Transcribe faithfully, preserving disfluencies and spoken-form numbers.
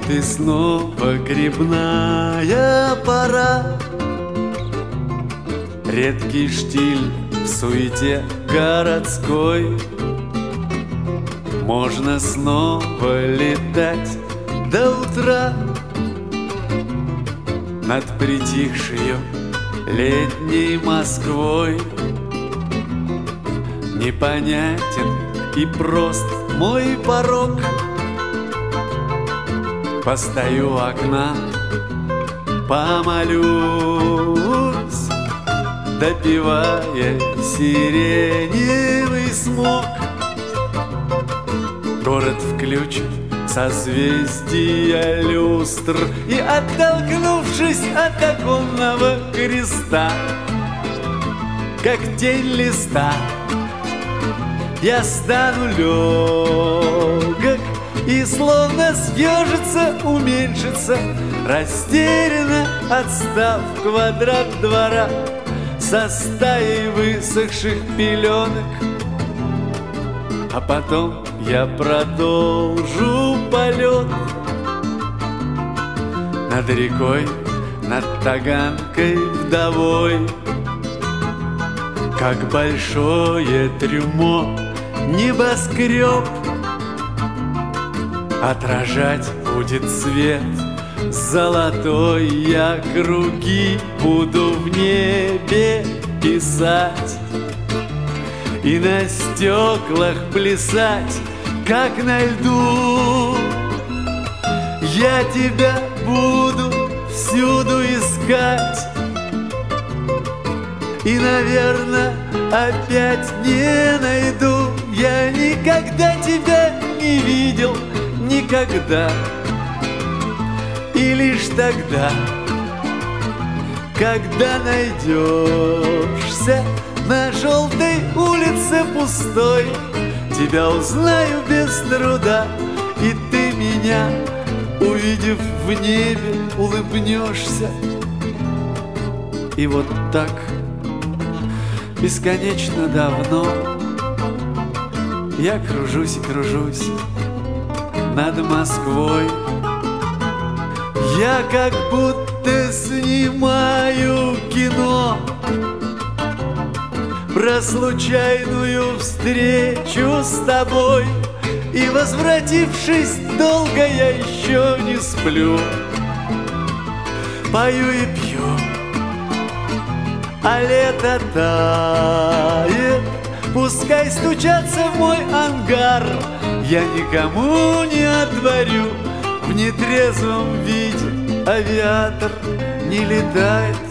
Вот и снова грибная пора, редкий штиль в суете городской. Можно снова летать до утра над притихшей летней Москвой. Непонятен и прост мой порог. Постою у окна, помолюсь, допивая сиреневый смог. Город включит созвездия люстр, и, оттолкнувшись от оконного креста, как тень листа, я стану легок и словно съежится, уменьшится, растерянно отстав в квадрат двора со стаей высохших пеленок. А потом я продолжу полет над рекой, над Таганкой вдовой, как большое трюмо небоскреб. Отражать будет свет золотой, я круги буду в небе писать и на стеклах плясать, как на льду. Я тебя буду всюду искать и, наверное, опять не найду. Я никогда тебя не видел, никогда. И лишь тогда, когда найдешься на желтой улице пустой, тебя узнаю без труда, и ты меня, увидев в небе, улыбнешься. И вот так бесконечно давно я кружусь и кружусь над Москвой. Я как будто снимаю кино про случайную встречу с тобой, и, возвратившись, долго я еще не сплю. Пою и пью, а лето тает. Пускай стучатся в мой ангар, я никому не отворю. В нетрезвом виде авиатор не летает